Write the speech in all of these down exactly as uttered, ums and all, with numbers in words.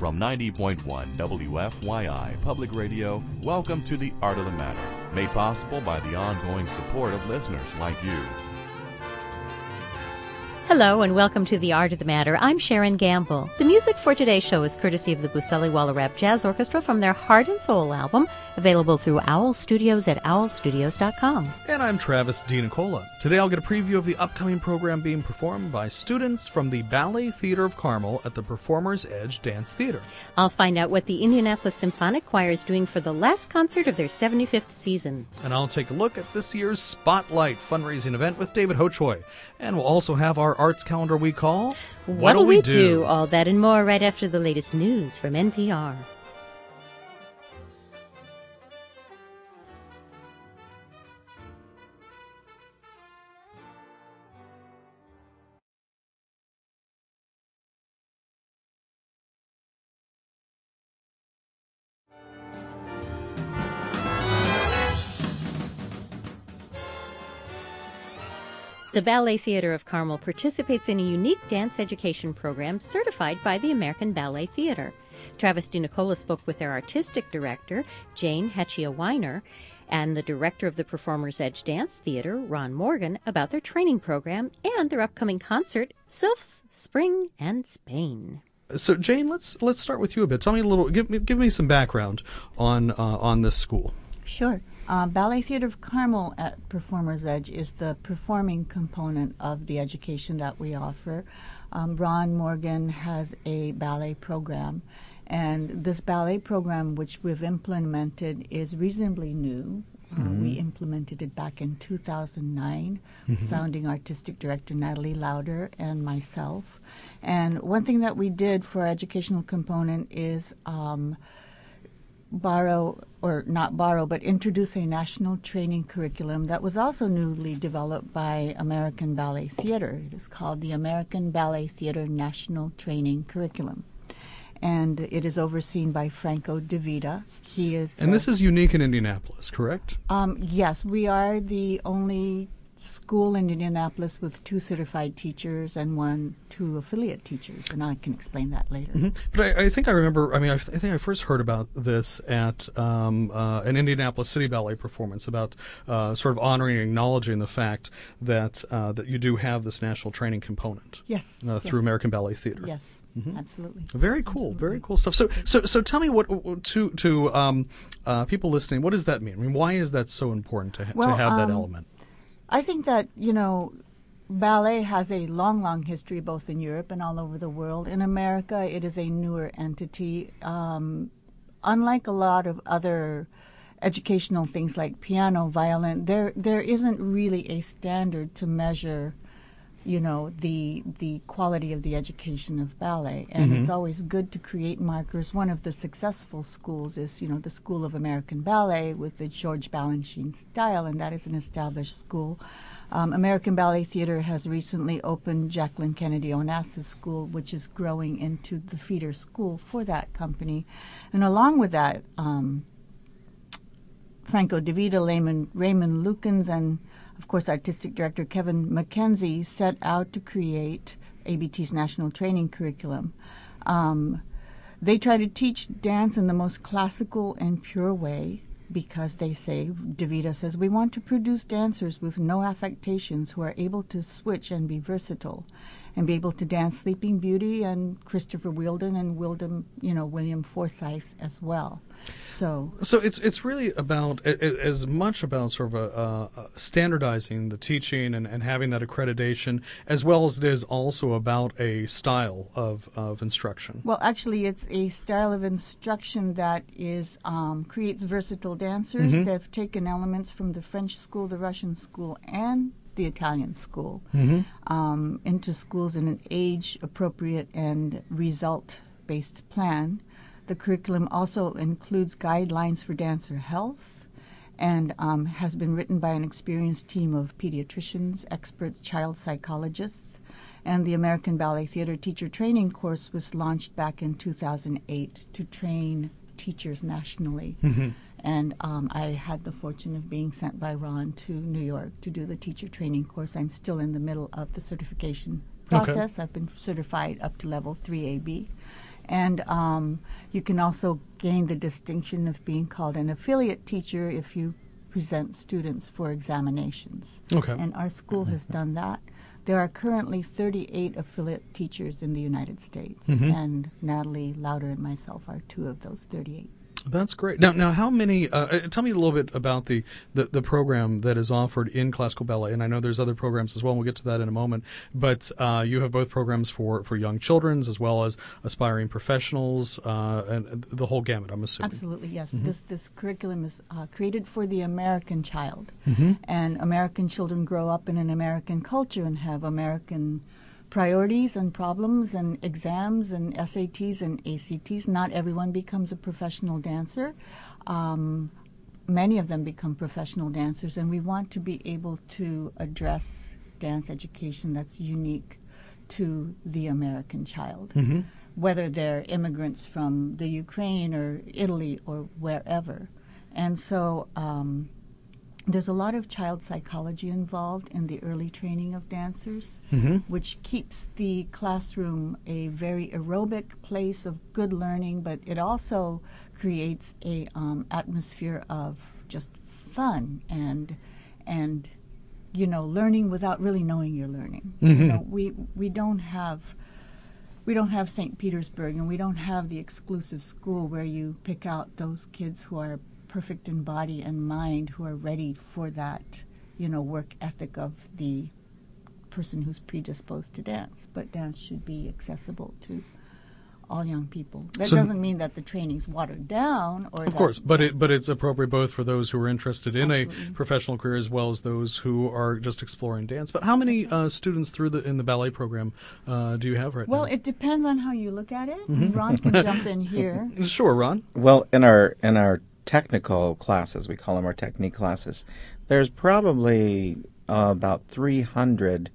From ninety point one W F Y I Public Radio, welcome to The Art of the Matter, made possible by the ongoing support of listeners like you. Hello and welcome to The Art of the Matter. I'm Sharon Gamble. The music for today's show is courtesy of the Buseli Wallerap Jazz Orchestra from their Heart and Soul album, available through Owl Studios at owl studios dot com. And I'm Travis DiNicola. Today I'll get a preview of the upcoming program being performed by students from the Ballet Theater of Carmel at the Performers Edge Dance Theater. I'll find out what the Indianapolis Symphonic Choir is doing for the last concert of their seventy-fifth season. And I'll take a look at this year's Spotlight fundraising event with David Hochoy. And we'll also have our arts calendar we call What'll We Do? do? All that and more right after the latest news from N P R. The Ballet Theater of Carmel participates in a unique dance education program certified by the American Ballet Theater. Travis DiNicola spoke with their artistic director, Jane Hechia Weiner, and the director of the Performers Edge Dance Theater, Ron Morgan, about their training program and their upcoming concert, Sylphs, Spring and Spain. So, Jane, let's let's start with you a bit. Tell me a little, give me give me some background on uh, on this school. Sure. Uh, Ballet Theater of Carmel at Performer's Edge is the performing component of the education that we offer. Um, Ron Morgan has a ballet program, and this ballet program, which we've implemented, is reasonably new. Uh, mm-hmm. We implemented it back in two thousand nine, mm-hmm. founding artistic director Natalie Lauder and myself. And one thing that we did for our educational component is um, borrow, or not borrow, but introduce a national training curriculum that was also newly developed by American Ballet Theater. It is called the American Ballet Theater National Training Curriculum. And it is overseen by Franco DeVita. He is. And this is unique in Indianapolis, correct? Um, yes, we are the only school in Indianapolis with two certified teachers and one two affiliate teachers, and I can explain that later. Mm-hmm. But I, I think I remember. I mean, I, th- I think I first heard about this at um, uh, an Indianapolis City Ballet performance about uh, sort of honoring and acknowledging the fact that uh, that you do have this national training component. Yes. Uh, through yes. American Ballet Theater. Yes. Mm-hmm. Absolutely. Very cool. Absolutely. Very cool stuff. So, so, so, tell me what to to um, uh, people listening. What does that mean? I mean, why is that so important to ha- well, to have um, that element? I think that, you know, ballet has a long, long history both in Europe and all over the world. In America, it is a newer entity. Um, unlike a lot of other educational things like piano, violin, there there isn't really a standard to measure, you know, the the quality of the education of ballet. And Mm-hmm. it's always good to create markers. One of the successful schools is, you know, the School of American Ballet with the George Balanchine style, and that is an established school. Um, American Ballet Theater has recently opened Jacqueline Kennedy Onassis School, which is growing into the feeder school for that company. And along with that, um, Franco DeVita, Raymond, Raymond Lukens, and of course, artistic director Kevin McKenzie set out to create A B T's national training curriculum. Um, they try to teach dance in the most classical and pure way because they say, DeVita says, we want to produce dancers with no affectations who are able to switch and be versatile and be able to dance Sleeping Beauty and Christopher Wheeldon and Wildem, you know, William Forsythe as well. So, so it's it's really about a, a, as much about sort of a, uh, standardizing the teaching and, and having that accreditation, as well as it is also about a style of, of instruction. Well, actually, it's a style of instruction that is um, creates versatile dancers. Mm-hmm. They've taken elements from the French school, the Russian school, and the Italian school Mm-hmm. um, into schools in an age-appropriate and result-based plan. The curriculum also includes guidelines for dancer health and um, has been written by an experienced team of pediatricians, experts, child psychologists. And the American Ballet Theater Teacher Training Course was launched back in two thousand eight to train teachers nationally. Mm-hmm. And um, I had the fortune of being sent by Ron to New York to do the teacher training course. I'm still in the middle of the certification process. Okay. I've been certified up to level three A B. And um, you can also gain the distinction of being called an affiliate teacher if you present students for examinations. Okay. And our school has done that. There are currently thirty-eight affiliate teachers in the United States, Mhm. and Natalie Lauder and myself are two of those thirty-eight. That's great. Now, now, how many? Uh, uh, tell me a little bit about the, the, the program that is offered in classical ballet. And I know there's other programs as well. And we'll get to that in a moment. But uh, you have both programs for, for young children's as well as aspiring professionals, uh, and the whole gamut. I'm assuming. Absolutely, yes. Mhm. This this curriculum is uh, created for the American child, Mm-hmm. and American children grow up in an American culture and have American priorities and problems and exams and S A Ts and A C Ts. Not everyone becomes a professional dancer. Um, many of them become professional dancers, and we want to be able to address dance education that's unique to the American child, Mm-hmm. whether they're immigrants from the Ukraine or Italy or wherever. And so um, there's a lot of child psychology involved in the early training of dancers, Mm-hmm. which keeps the classroom a very aerobic place of good learning, but it also creates a um, atmosphere of just fun and and you know learning without really knowing you're learning. Mhm. You know, we we don't have we don't have Saint Petersburg, and we don't have the exclusive school where you pick out those kids who are perfect in body and mind, who are ready for that, you know, work ethic of the person who's predisposed to dance. But dance should be accessible to all young people. That So- doesn't mean that the training's watered down, or Of that, course, but it but it's appropriate both for those who are interested in Absolutely. a professional career as well as those who are just exploring dance. But how many uh, students through the in the ballet program uh, do you have right Well, now? it depends on how you look at it. Mhm. Ron can jump in here. Sure, Ron. Well, in our in our technical classes, we call them our technique classes, there's probably uh, about three hundred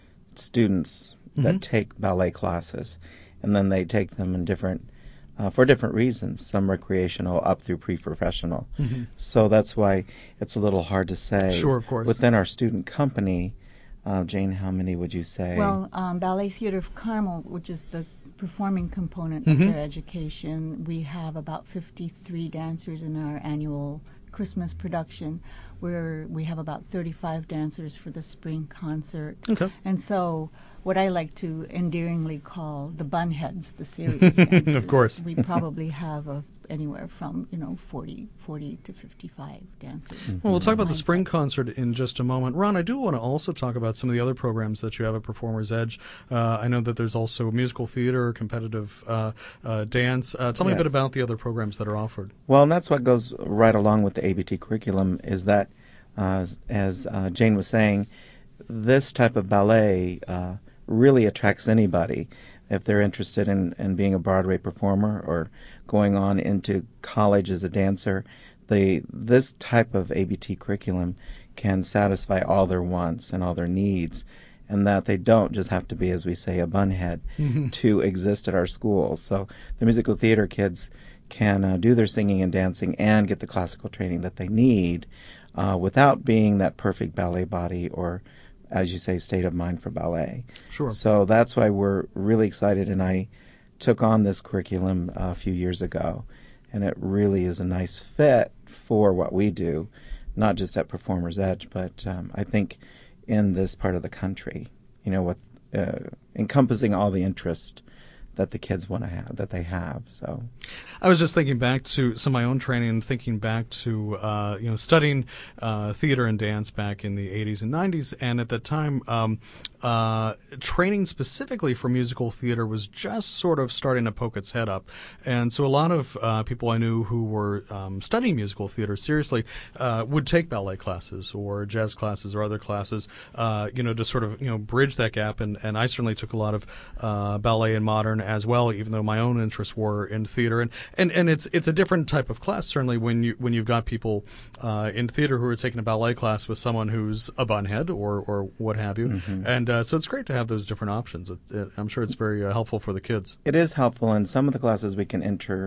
students that Mhm. take ballet classes, and then they take them in different uh, for different reasons, some recreational up through pre-professional. Mm-hmm. So that's why it's a little hard to say. Sure, of course. Within our student company, uh, Jane, how many would you say? Well, um, Ballet Theater of Carmel, which is the performing component Mhm. of their education, we have about fifty-three dancers in our annual Christmas production, where we have about thirty-five dancers for the spring concert. Okay. And so what I like to endearingly call the bunheads, the serious dancers. Of course. We probably have a, anywhere from, you know, forty, forty to fifty-five dancers. Well, we'll talk about the Mindset. spring concert in just a moment. Ron, I do want to also talk about some of the other programs that you have at Performers Edge. Uh, I know that there's also musical theater, competitive uh, uh, dance. Uh, tell me a Yes. bit about the other programs that are offered. Well, and that's what goes right along with the A B T curriculum is that, uh, as- as uh, Jane was saying, this type of ballet uh, really attracts anybody if they're interested in, in being a Broadway performer or going on into college as a dancer. The this type of A B T curriculum can satisfy all their wants and all their needs, and that they don't just have to be, as we say, a bunhead Mhm. to exist at our schools. So the musical theater kids can uh, do their singing and dancing and get the classical training that they need uh, without being that perfect ballet body or, as you say, state of mind for ballet. Sure. So that's why we're really excited, and I took on this curriculum uh, a few years ago, and it really is a nice fit for what we do, not just at Performers Edge, but um, I think in this part of the country, you know, with uh, encompassing all the interest that the kids want to have, that they have. So I was just thinking back to some of my own training and thinking back to, uh, you know, studying uh, theater and dance back in the eighties and nineties. And at that time, um, uh, training specifically for musical theater was just sort of starting to poke its head up. And so a lot of uh, people I knew who were um, studying musical theater seriously uh, would take ballet classes or jazz classes or other classes, uh, you know, to sort of, you know, bridge that gap. And, and I certainly took a lot of uh, ballet and modern as well, even though my own interests were in theater. And, and, and it's it's a different type of class, certainly, when, you, when you've got people uh, in theater who are taking a ballet class with someone who's a bunhead or, or what have you. Mhm. And uh, so it's great to have those different options. It, it, I'm sure it's very uh, helpful for the kids. it is helpful. In some of the classes, we can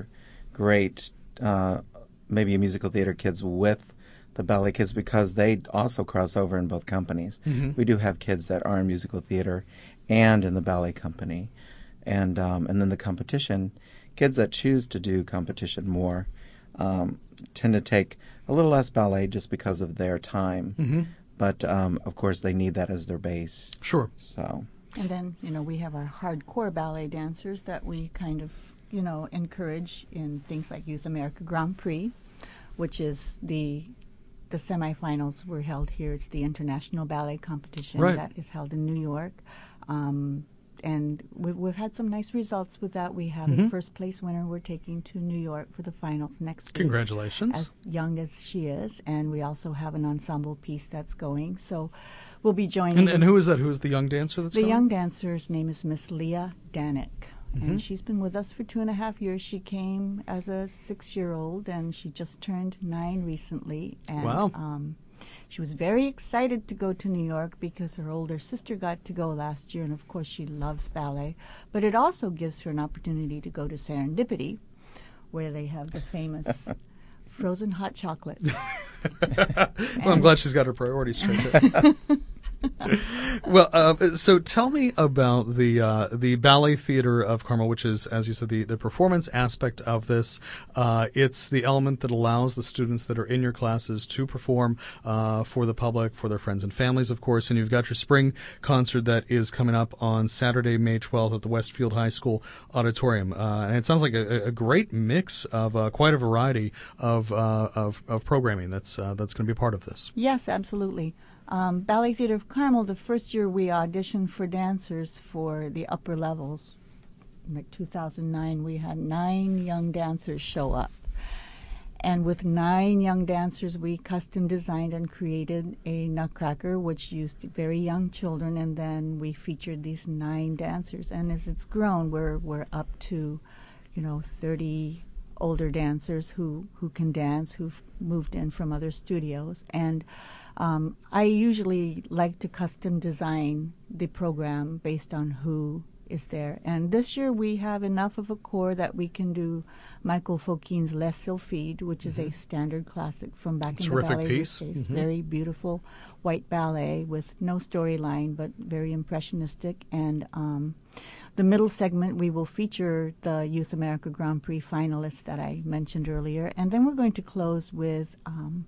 integrate uh, maybe musical theater kids with the ballet kids because they also cross over in both companies. Mhm. We do have kids that are in musical theater and in the ballet company. and um, and then the competition. Kids that choose to do competition more um, tend to take a little less ballet just because of their time. Mm-hmm. But um, of course, they need that as their base. Sure. So. And then, you know, we have our hardcore ballet dancers that we kind of, you know, encourage in things like Youth America Grand Prix, which is the the semifinals were held here. It's the international ballet competition right. that is held in New York. Um, and we've, we've had some nice results with that. We have mm-hmm. a first place winner we're taking to New York for the finals next week. Congratulations. As young as she is. And we also have an ensemble piece that's going. So we'll be joining. And, and who is that? Who is the young dancer that's The going? young dancer's name is Miss Leah Danik. Mm-hmm. And she's been with us for two and a half years. She came as a six-year-old, and she just turned nine recently. And, wow. Um, she was very excited to go to New York because her older sister got to go last year, and of course she loves ballet. But it also gives her an opportunity to go to Serendipity, where they have the famous frozen hot chocolate. Well, I'm glad she's got her priorities straight. Well, uh, so tell me about the uh, the Ballet Theater of Carmel, which is, as you said, the, the performance aspect of this. Uh, it's the element that allows the students that are in your classes to perform uh, for the public, for their friends and families, of course. And you've got your spring concert that is coming up on Saturday, May twelfth at the Westfield High School Auditorium. Uh, and it sounds like a, a great mix of uh, quite a variety of, uh, of of programming that's uh, that's going to be a part of this. Yes, absolutely. Um, Ballet Theater of Carmel, the first year we auditioned for dancers for the upper levels, like two thousand nine, we had nine young dancers show up. And with nine young dancers, we custom designed and created a Nutcracker, which used very young children, and then we featured these nine dancers. And as it's grown, we're we're up to, you know, thirty older dancers who, who can dance, who've moved in from other studios. And um, I usually like to custom design the program based on who is there. And this year we have enough of a core that we can do Michael Fokines Les Sylphides, which is mm-hmm. a standard classic from back in Terrific the ballet piece. days. Mm-hmm. Very beautiful white ballet with no storyline, but very impressionistic. And um, the middle segment, we will feature the Youth America Grand Prix finalists that I mentioned earlier. And then we're going to close with um,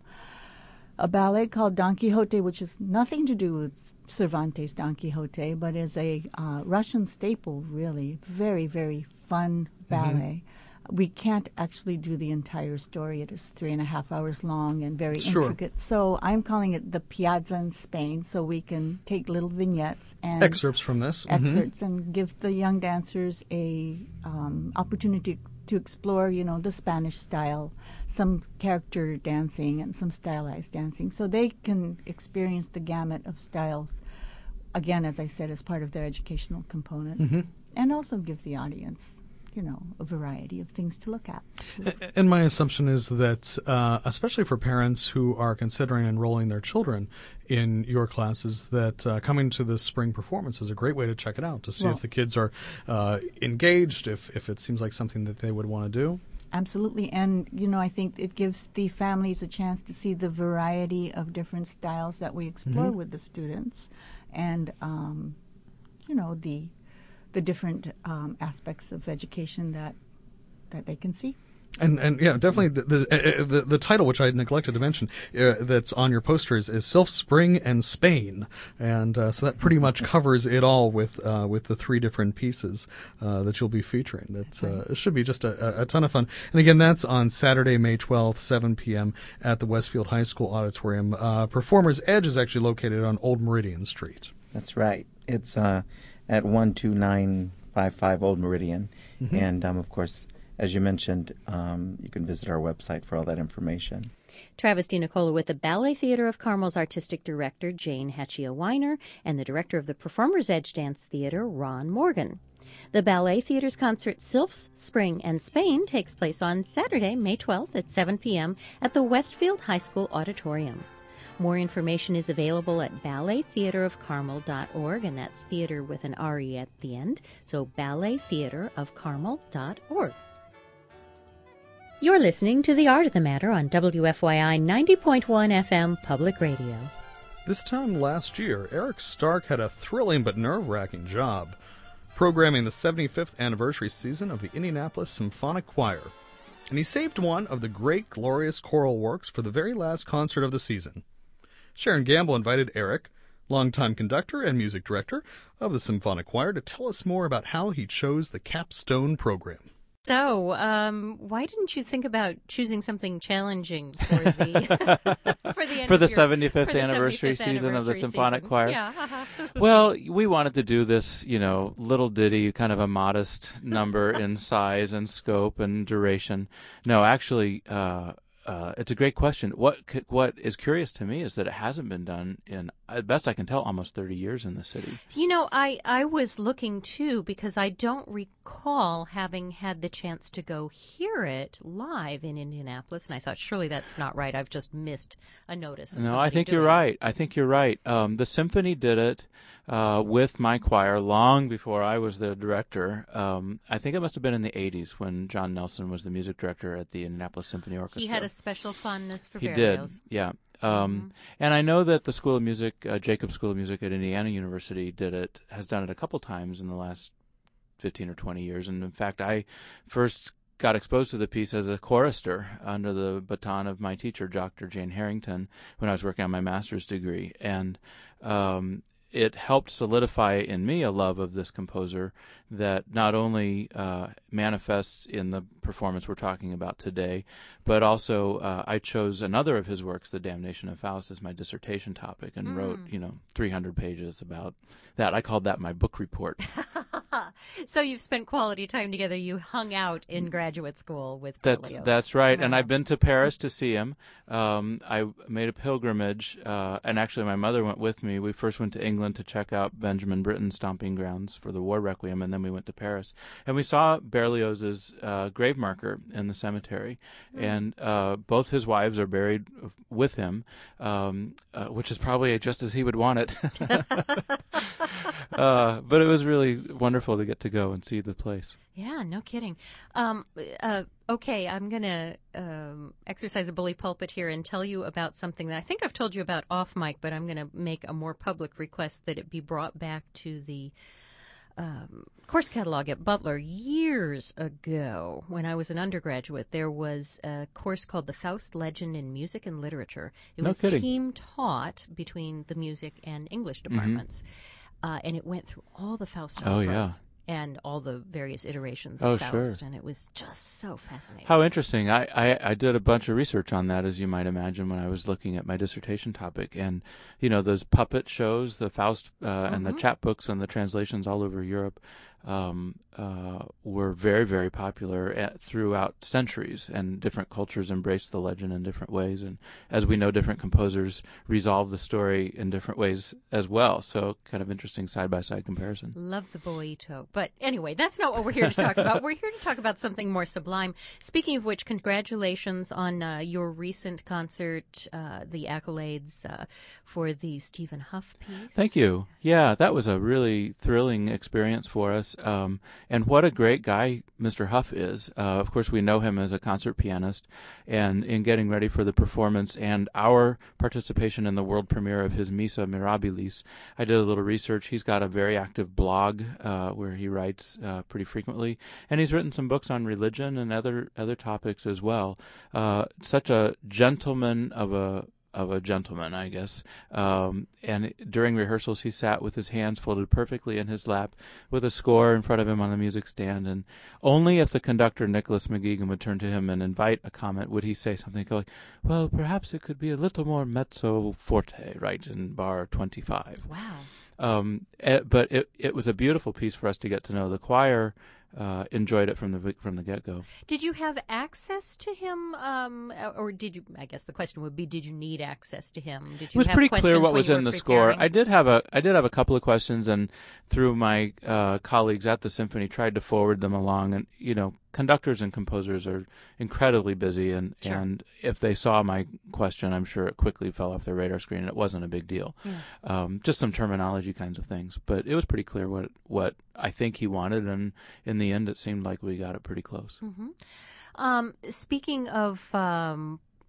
a ballet called Don Quixote, which has nothing to do with Cervantes' Don Quixote, but is a uh, Russian staple, really. Very, very fun ballet. Mm-hmm. We can't actually do the entire story. It is three and a half hours long and very sure. intricate. So I'm calling it the Piazza in Spain, so we can take little vignettes and excerpts from this. Excerpts mm-hmm. and give the young dancers a um, opportunity to explore, you know, the Spanish style, some character dancing and some stylized dancing, so they can experience the gamut of styles, again, as I said, as part of their educational component, mm-hmm. and also give the audience, you know, a variety of things to look at. And my assumption is that, uh, especially for parents who are considering enrolling their children in your classes, that uh, coming to the spring performance is a great way to check it out, to see well, if the kids are uh, engaged, if, if it seems like something that they would want to do. Absolutely. And, you know, I think it gives the families a chance to see the variety of different styles that we explore mm-hmm. with the students, and, um, you know, the the different um, aspects of education that that they can see. And and yeah, definitely the the, the, the title, which I neglected to mention, uh, that's on your posters is Sylph Spring and Spain, and uh, so that pretty much covers it all with uh, with the three different pieces uh, that you'll be featuring. That's uh, it should be just a, a ton of fun. And again, that's on Saturday, May twelfth, seven p.m. at the Westfield High School Auditorium. Uh, Performers Edge is actually located on Old Meridian Street. That's right. It's uh, at one two nine five five Old Meridian, mm-hmm. and um, of course, as you mentioned, um, you can visit our website for all that information. Travis DiNicola with the Ballet Theater of Carmel's artistic director, Jane Hachia Weiner, and the director of the Performers Edge Dance Theater, Ron Morgan. The Ballet Theater's concert Sylph's Spring and Spain takes place on Saturday, May twelfth at seven p.m. at the Westfield High School Auditorium. More information is available at ballet theater of carmel dot org, and that's theater with an R E at the end, so ballet theater of carmel dot org. You're listening to The Art of the Matter on W F Y I ninety point one F M Public Radio. This time last year, Eric Stark had a thrilling but nerve-wracking job. programming the seventy-fifth anniversary season of the Indianapolis Symphonic Choir. And he saved one of the great, glorious choral works for the very last concert of the season. Sharon Gamble invited Eric, longtime conductor and music director of the Symphonic Choir, to tell us more about how he chose the capstone program. So, um, why didn't you think about choosing something challenging for the for the, end for the of your, seventy-fifth for the anniversary seventy-fifth season of the anniversary Symphonic season? Choir? Yeah. Well, we wanted to do this, you know, little ditty, kind of a modest number in size and scope and duration. No, actually, uh, uh, it's a great question. What c- what is curious to me is that it hasn't been done in, at best I can tell, almost thirty years in the city. You know, I, I was looking, too, because I don't recall having had the chance to go hear it live in Indianapolis, and I thought, surely that's not right. I've just missed a notice of No, I somebody think doing you're it. right. I think you're right. Um, the symphony did it uh, with my choir long before I was the director. Um, I think it must have been in the eighties when John Nelson was the music director at the Indianapolis Symphony Orchestra. He had a special fondness for He Berlioz. did, yeah. Um, Mm-hmm. And I know that the School of Music, uh, Jacobs School of Music at Indiana University did it, has done it a couple times in the last fifteen or twenty years. And in fact, I first got exposed to the piece as a chorister under the baton of my teacher, Doctor Jane Harrington, when I was working on my master's degree. And um, it helped solidify in me a love of this composer that not only uh, manifests in the performance we're talking about today, but also uh, I chose another of his works, The Damnation of Faust, as my dissertation topic and Mm. wrote, you know, three hundred pages about that. I called that my book report. So you've spent quality time together. You hung out in graduate school with That's Berlioz. that's right, and Wow. I've been to Paris to see him. Um, I made a pilgrimage, uh, and actually my mother went with me. We first went to England to check out Benjamin Britten's stomping grounds for the War Requiem, and then we went to Paris, and we saw Berlioz's uh, grave marker in the cemetery, Mm. and uh, both his wives are buried with him, um, uh, which is probably just as he would want it. uh, but it was really wonderful to get to go and see the place. Yeah, no kidding. Um, uh, okay, I'm going to um, exercise a bully pulpit here and tell you about something that I think I've told you about off mic, but I'm going to make a more public request that it be brought back to the um, course catalog at Butler. Years ago, when I was an undergraduate, there was a course called the Faust Legend in Music and Literature. It No was kidding. team taught between the music and English departments, uh, and it went through all the Faust Oh, operas. yeah. And all the various iterations Oh, of sure. Faust, and it was just so fascinating. How interesting. I, I, I did a bunch of research on that, as you might imagine, when I was looking at my dissertation topic. And, you know, those puppet shows, the Faust uh, and the Mhm. chapbooks and the translations all over Europe um, uh, were very, very popular at, throughout centuries, and different cultures embraced the legend in different ways. And as we know, different composers resolve the story in different ways as well. So kind of interesting side-by-side comparison. Love the boito. But anyway, that's not what we're here to talk about. We're here to talk about something more sublime. Speaking of which, congratulations on uh, your recent concert, uh, the accolades uh, for the Stephen Huff piece. Thank you. Yeah, that was a really thrilling experience for us. Um, and what a great guy Mister Huff is. Uh, of course, we know him as a concert pianist. And in getting ready for the performance and our participation in the world premiere of his Missa Mirabilis, I did a little research. He's got a very active blog uh, where he writes uh, pretty frequently. And he's written some books on religion and other, other topics as well. Uh, such a gentleman of a of a gentleman, I guess. Um, and during rehearsals, he sat with his hands folded perfectly in his lap with a score in front of him on the music stand. And only if the conductor, Nicholas McGeegan, would turn to him and invite a comment would he say something like, well, perhaps it could be a little more mezzo forte, right, in bar twenty-five. Wow. Um, eh, but it, it was a beautiful piece for us to get to know. The choir uh, enjoyed it from the from the get-go. Did you have access to him, um, or did you? I guess the question would be, did you need access to him? Did you It was have pretty questions clear what when was you in were the score. preparing? I did have a I did have a couple of questions, and through my uh, colleagues at the symphony, tried to forward them along. And you know, conductors and composers are incredibly busy, and Sure. and if they saw my question, I'm sure it quickly fell off their radar screen, and it wasn't a big deal. Yeah. Um, just some terminology kinds of things, but it was pretty clear what what I think he wanted, and in the end, it seemed like we got it pretty close. Mm-hmm. Um, speaking of um,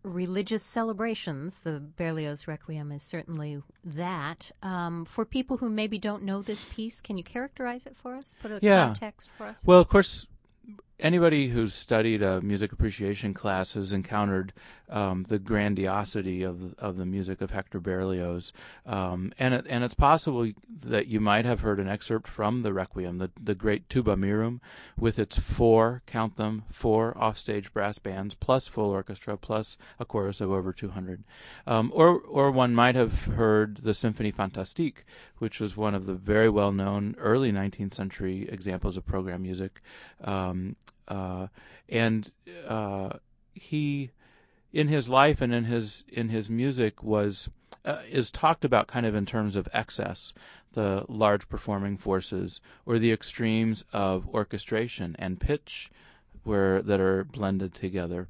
religious celebrations. The Berlioz Requiem is certainly that. Um, for people who maybe don't know this piece, can you characterize it for us? Put a Yeah. context for us? Well, of course, anybody who's studied a music appreciation class has encountered um, the grandiosity of of the music of Hector Berlioz, um, and it, and it's possible that you might have heard an excerpt from the Requiem, the the great Tuba Mirum, with its four, count them, four offstage brass bands plus full orchestra plus a chorus of over two hundred, um, or or one might have heard the Symphonie Fantastique, which was one of the very well known early nineteenth century examples of program music. Um, Uh, and uh, he, in his life and in his in his music, was uh, is talked about kind of in terms of excess, the large performing forces, or the extremes of orchestration and pitch, where that are blended together.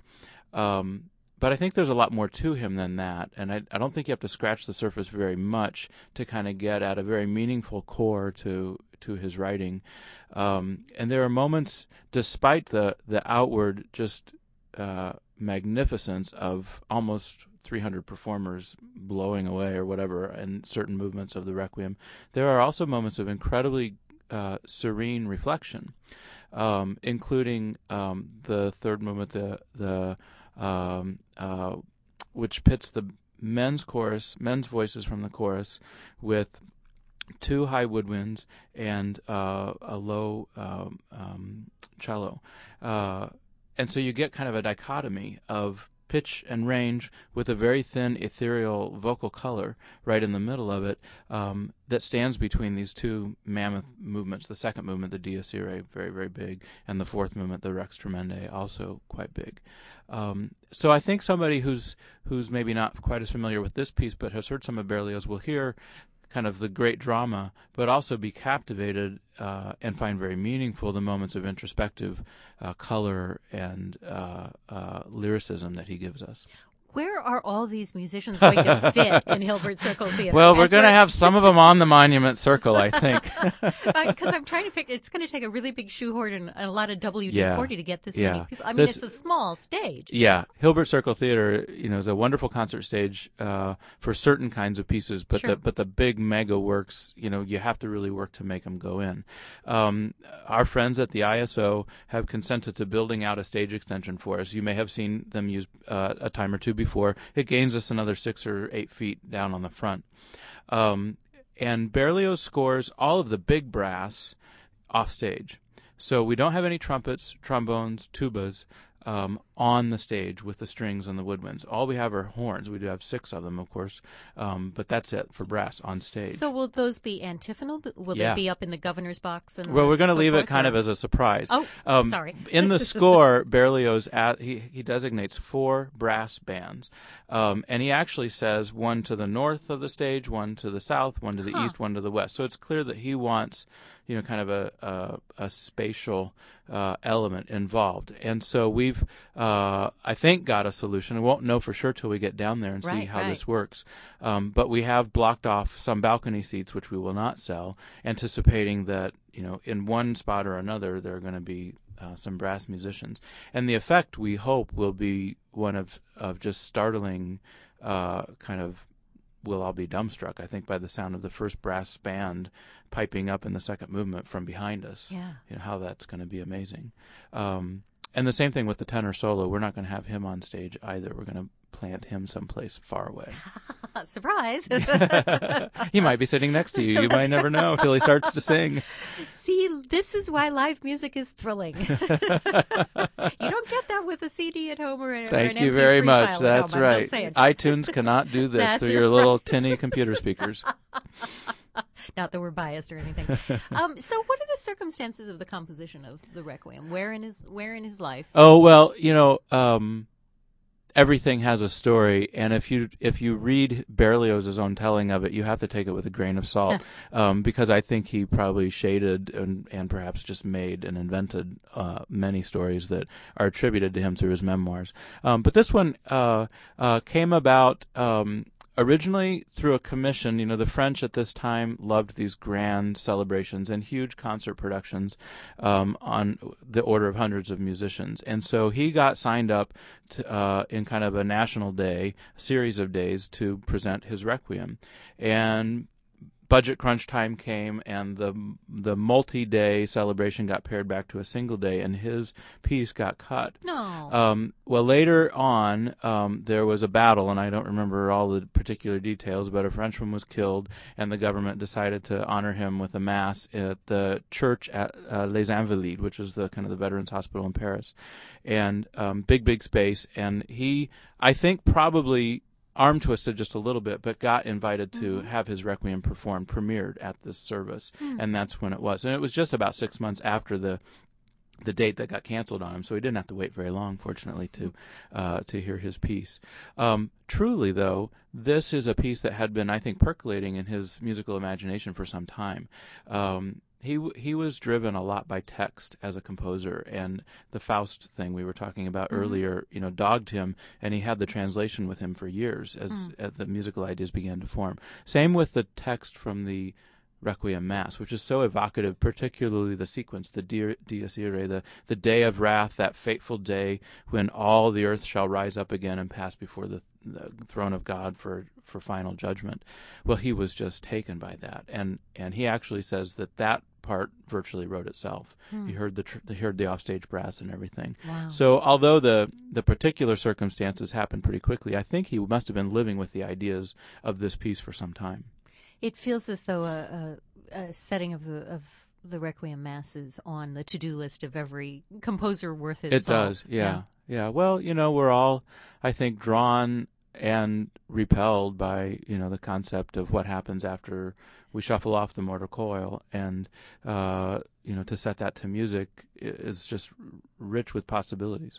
Um, but I think there's a lot more to him than that, and I, I don't think you have to scratch the surface very much to kind of get at a very meaningful core to to his writing. Um, and there are moments, despite the, the outward just uh, magnificence of almost three hundred performers blowing away or whatever in certain movements of the Requiem, there are also moments of incredibly uh, serene reflection, um, including um, the third movement, the the um, uh, which pits the men's chorus, men's voices from the chorus, with two high woodwinds and uh, a low um, um, cello. Uh, and so you get kind of a dichotomy of pitch and range with a very thin ethereal vocal color right in the middle of it, um, that stands between these two mammoth movements. The second movement, the Dies Irae, very, very big, and the fourth movement, the Rex Tremendae, also quite big. Um, so I think somebody who's who's maybe not quite as familiar with this piece but has heard some of Berlioz will hear kind of the great drama, but also be captivated uh, and find very meaningful the moments of introspective uh, color and uh, uh, lyricism that he gives us. Where are all these musicians going to fit in Hilbert Circle Theater? Well, we're As going to have some of them on the Monument Circle, I think. Because I'm trying to pick, it's going to take a really big shoehorn and a lot of W D forty Yeah. to get this Yeah. many people. I mean, This- it's a small stage. Yeah, Hilbert Circle Theater, you know, is a wonderful concert stage uh, for certain kinds of pieces, but Sure. the but the big mega works, you know, you have to really work to make them go in. Um, our friends at the I S O have consented to building out a stage extension for us. You may have seen them use uh, a time or two before. It gains us another six or eight feet down on the front. Um, and Berlioz scores all of the big brass off stage. So we don't have any trumpets, trombones, tubas um, on the stage with the strings and the woodwinds. All we have are horns. We do have six of them, of course, um, but that's it for brass on stage. So will those be antiphonal? Will Yeah. they be up in the governor's box? And Well, we're going to so leave forth, it kind or- of as a surprise. Oh, Um, sorry. In the score, Berlioz at, he he designates four brass bands, um, and he actually says one to the north of the stage, one to the south, one to the Huh. east, one to the west. So it's clear that he wants, you know, kind of a a, a spatial uh, element involved. And so we've, uh, I think, got a solution. We won't know for sure till we get down there and see Right, how right. this works. Um, but we have blocked off some balcony seats, which we will not sell, anticipating that, you know, in one spot or another, there are going to be uh, some brass musicians. And the effect, we hope, will be one of, of just startling uh, kind of, we'll all be dumbstruck, I think, by the sound of the first brass band piping up in the second movement from behind us. Yeah. You know, how that's going to be amazing. Um, and the same thing with the tenor solo. We're not going to have him on stage either. We're going to plant him someplace far away. Surprise. He might be sitting next to you. You might never know until he starts to sing. See, this is why live music is thrilling. You don't get that with a C D at home or, a, or Thank an you M P three very much. file at That's home. I'm right. just saying. iTunes cannot do this That's through your right. little tinny computer speakers. Not that we're biased or anything. Um, so, what are the circumstances of the composition of the Requiem? Where in his Where in his life? Oh, well, you know, um, everything has a story, and if you if you read Berlioz's own telling of it, you have to take it with a grain of salt, um, because I think he probably shaded and, and perhaps just made and invented uh, many stories that are attributed to him through his memoirs. Um, but this one uh, uh, came about um, originally through a commission. You know, the French at this time loved these grand celebrations and huge concert productions um, on the order of hundreds of musicians. And so he got signed up to, uh, in kind of a national day, a series of days, to present his Requiem. And budget crunch time came, and the the multi-day celebration got pared back to a single day, and his piece got cut. No. Um, well, later on, um, there was a battle, and I don't remember all the particular details, but a Frenchman was killed, and the government decided to honor him with a mass at the church at uh, Les Invalides, which is the kind of the Veterans Hospital in Paris, and um, big, big space. And he, I think, probably arm twisted just a little bit, but got invited to mm-hmm. have his Requiem performed, premiered at this service, mm. and that's when it was. And it was just about six months after the the date that got canceled on him, so he didn't have to wait very long, fortunately, to uh, to hear his piece. Um, truly, though, this is a piece that had been, I think, percolating in his musical imagination for some time. Um, He he was driven a lot by text as a composer, and the Faust thing we were talking about mm-hmm. earlier, you know, dogged him, and he had the translation with him for years as, mm. as the musical ideas began to form. Same with the text from the Requiem Mass, which is so evocative, particularly the sequence, the Dies Irae, the, the day of wrath, that fateful day when all the earth shall rise up again and pass before the, the throne of God for, for final judgment. Well, he was just taken by that, and, and he actually says that that part virtually wrote itself. Hmm. He heard the tr- he heard the offstage brass and everything. Wow. So although the the particular circumstances happened pretty quickly, I think he must have been living with the ideas of this piece for some time. It feels as though a, a, a setting of the of the Requiem Mass is on the to-do list of every composer worth his it salt. It does, yeah. yeah, yeah. Well, you know, we're all, I think, drawn and repelled by, you know, the concept of what happens after we shuffle off the mortal coil, and uh, you know, to set that to music is just rich with possibilities.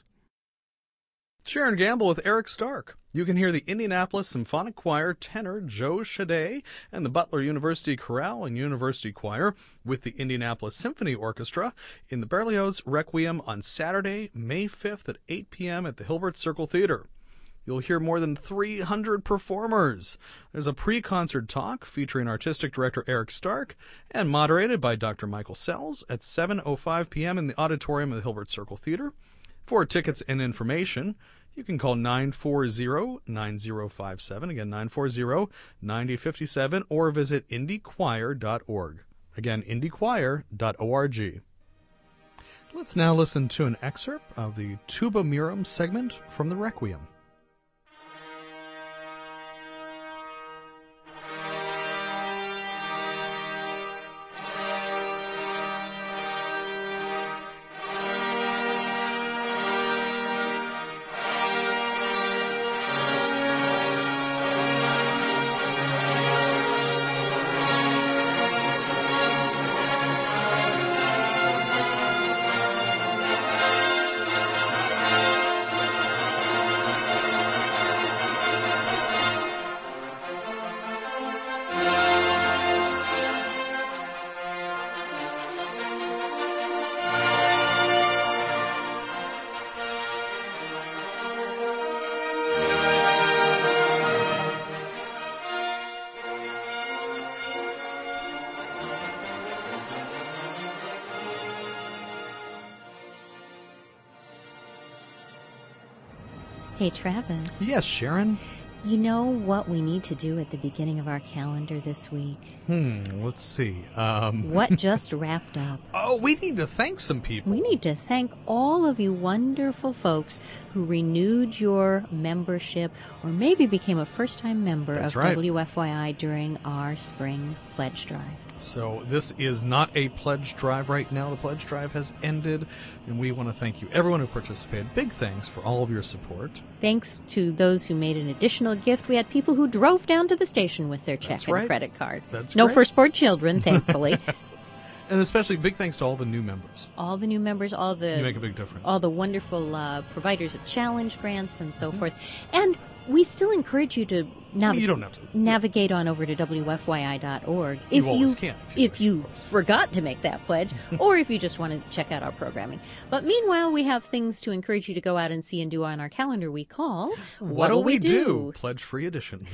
Sharon Gamble with Eric Stark. You can hear the Indianapolis Symphonic Choir tenor Joe Shade and the Butler University Chorale and University Choir with the Indianapolis Symphony Orchestra in the Berlioz Requiem on Saturday, May fifth at eight p.m. at the Hilbert Circle Theater. You'll hear more than three hundred performers. There's a pre-concert talk featuring artistic director Eric Stark and moderated by Doctor Michael Sells at seven oh five p.m. in the auditorium of the Hilbert Circle Theater. For tickets and information, you can call nine four zero, nine zero five seven, again nine four zero, nine zero five seven, or visit indie choir dot org. Again, indie choir dot org. Let's now listen to an excerpt of the Tuba Mirum segment from the Requiem. Hey, Travis. Yes, Sharon? You know what we need to do at the beginning of our calendar this week? Hmm, let's see. Um, what just wrapped up? Oh, we need to thank some people. We need to thank all of you wonderful folks who renewed your membership or maybe became a first-time member That's of right. W F Y I during our spring pledge drive. So this is not a pledge drive right now. The pledge drive has ended, and we want to thank you, everyone who participated. Big thanks for all of your support. Thanks to those who made an additional gift. We had people who drove down to the station with their check That's and right. credit card. That's no great. firstborn children, thankfully. And especially big thanks to all the new members. All the new members, all the you make a big difference. all the wonderful uh, providers of challenge grants and so mm-hmm. forth. And we still encourage you to nav- you don't have to navigate on over to W F Y I dot org. You if always you, can, if you if wish, you of course. forgot to make that pledge, or if you just want to check out our programming. But meanwhile, we have things to encourage you to go out and see and do on our calendar we call What'll We Do? Pledge-free edition.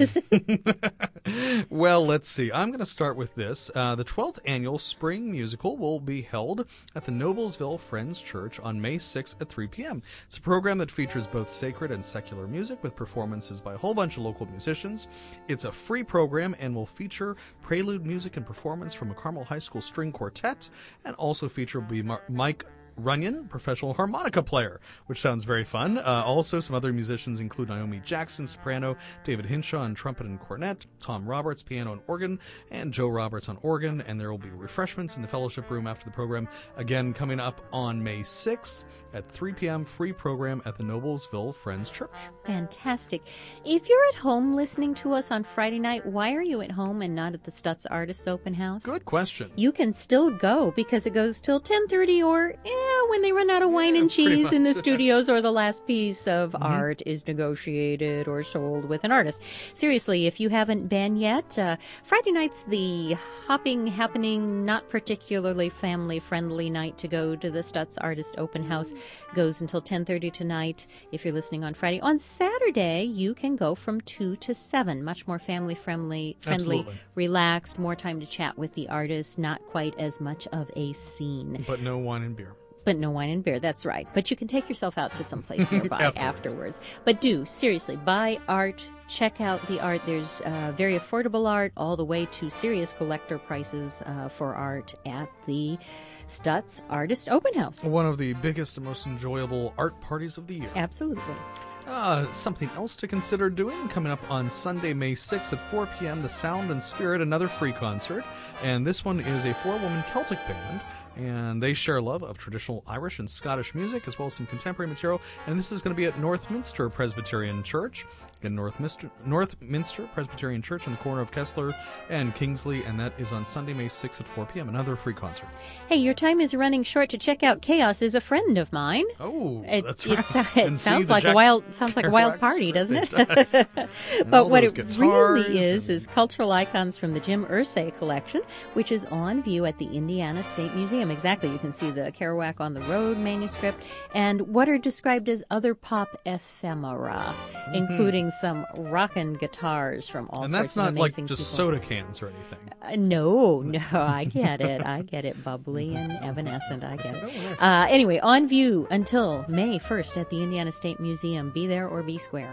Well, let's see. I'm going to start with this. Uh, the twelfth annual Spring Musical will be held at the Noblesville Friends Church on May sixth at three p.m. It's a program that features both sacred and secular music with performances by a whole bunch of local musicians. It's a free program and will feature prelude music and performance from a Carmel High School string quartet, and also feature will be Mar- Mike Runyon, professional harmonica player, which sounds very fun. Uh, also, some other musicians include Naomi Jackson, soprano, David Hinshaw on trumpet and cornet, Tom Roberts, piano and organ, and Joe Roberts on organ. And there will be refreshments in the fellowship room after the program. Again, coming up on May sixth at three p.m. Free program at the Noblesville Friends Church. Fantastic. If you're at home listening to us on Friday night, why are you at home and not at the Stutz Artists Open House? Good question. You can still go because it goes till ten thirty or eh, when they run out of wine Yeah, and pretty cheese in the much. studios or the last piece of Mhm. art is negotiated or sold with an artist. Seriously, if you haven't been yet, uh, Friday night's the hopping, happening, not particularly family-friendly night to go to the Stutz Artist Open House. Goes until ten thirty tonight if you're listening on Friday. On Saturday, you can go from two to seven. Much more family-friendly, friendly, Absolutely. relaxed, more time to chat with the artists, not quite as much of a scene. But no wine and beer. But no wine and beer, that's right. But you can take yourself out to someplace nearby Afterwards. afterwards. But do, seriously, buy art, check out the art. There's uh, very affordable art all the way to serious collector prices uh, for art at the Stutz Artist Open House. One of the biggest and most enjoyable art parties of the year. Absolutely. Uh, something else to consider doing coming up on Sunday, May sixth at four p.m. The Sound and Spirit, another free concert. And this one is a four-woman Celtic band. And they share love of traditional Irish and Scottish music as well as some contemporary material. And this is going to be at Northminster Presbyterian Church. Again, Northminster, Northminster Presbyterian Church on the corner of Kessler and Kingsley. And that is on Sunday, May sixth at four p.m. Another free concert. Hey, your time is running short to check out Chaos is a friend of mine. Oh, It, that's it's, right. it And see sounds the like a Jack wild sounds like a wild Kerouac party, script. doesn't it? It does. And But all what those it guitars really is and- is cultural icons from the Jim Irsay collection, which is on view at the Indiana State Museum. Exactly, you can see the Kerouac on the Road manuscript and what are described as other pop ephemera, Mm-hmm. including some rockin' guitars from all And sorts that's of not like amazing just people. soda cans or anything. Uh, no, no, I get it. I get it. Bubbly and evanescent. I get it. Oh, nice. Uh, anyway, on view until May first at the Indiana State Museum. Be there or be square.